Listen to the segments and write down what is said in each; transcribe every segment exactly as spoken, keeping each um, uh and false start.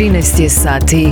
trinaest je sati.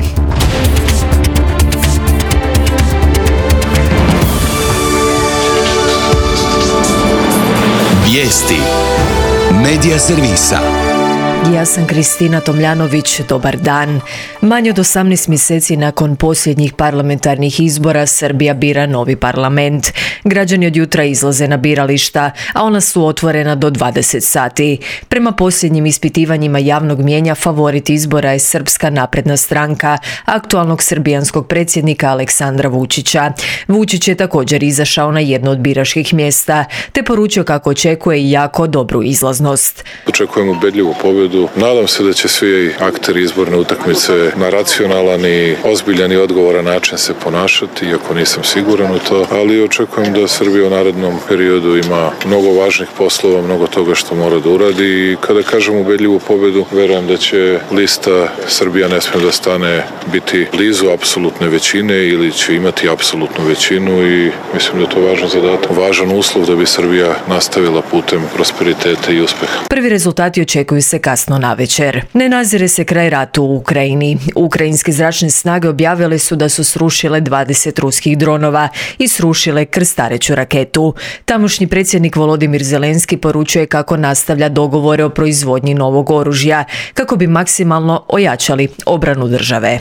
Vijesti Medija servisa. Ja sam Kristina Tomljanović, dobar dan. Manje od osamnaest mjeseci nakon posljednjih parlamentarnih izbora Srbija bira novi parlament. Građani od jutra izlaze na birališta, a ona su otvorena do dvadeset sati. Prema posljednjim ispitivanjima javnog mnijenja favorit izbora je Srpska napredna stranka, aktualnog srbijanskog predsjednika Aleksandra Vučića. Vučić je također izašao na jedno od biračkih mjesta, te poručio kako očekuje jako dobru izlaznost. Očekujem ubedljivu pobjedu. Nadam se da će svi akteri izborne utakmice na racionalan i ozbiljan i odgovoran način se ponašati, iako nisam siguran u to, ali očekujem da Srbija u narednom periodu ima mnogo važnih poslova, mnogo toga što mora da uradi i kada kažem ubedljivu pobjedu, verujem da će lista Srbija ne sme da stane biti blizu apsolutne većine ili će imati apsolutnu većinu i mislim da je to važan zadatak, važan uslov da bi Srbija nastavila putem prosperiteta i uspeha. Prvi rezultati očekuju se kasno navečer. Ne nazire se kraj ratu u Ukrajini. Ukrajinske zračne snage objavile su da su srušile dvadeset ruskih dronova i srušile krstareću raketu. Tamošnji predsjednik Volodimir Zelenski poručuje kako nastavlja dogovore o proizvodnji novog oružja, kako bi maksimalno ojačali obranu države.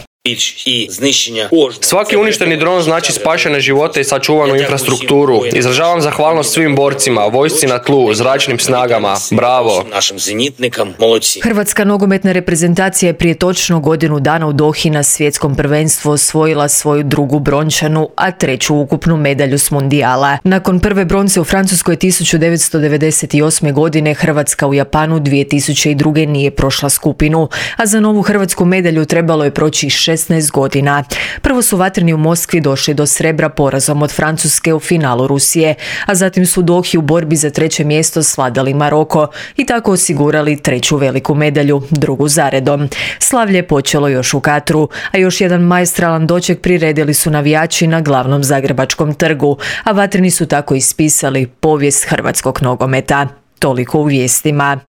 Svaki uništeni dron znači spašene živote i sačuvanu infrastrukturu. Izražavam zahvalnost svim borcima, vojsci na tlu, zračnim snagama. Bravo! Hrvatska nogometna reprezentacija je prije točno godinu dana u Dohi na svjetskom prvenstvu osvojila svoju drugu brončanu, a treću ukupnu medalju s mundijala. Nakon prve bronce u Francuskoj tisuću devetsto devedeset osme. godine, Hrvatska u Japanu dvije tisuće druge. nije prošla skupinu, a za novu hrvatsku medalju trebalo je proći šesnaest godina. Prvo su vatreni u Moskvi došli do srebra porazom od Francuske u finalu Rusije, a zatim su u Dohi u borbi za treće mjesto svladali Maroko i tako osigurali treću veliku medalju, drugu zaredom. Slavlje je počelo još u Katru, a još jedan maestralan doček priredili su navijači na glavnom zagrebačkom trgu, a vatreni su tako ispisali povijest hrvatskog nogometa. Toliko u vijestima.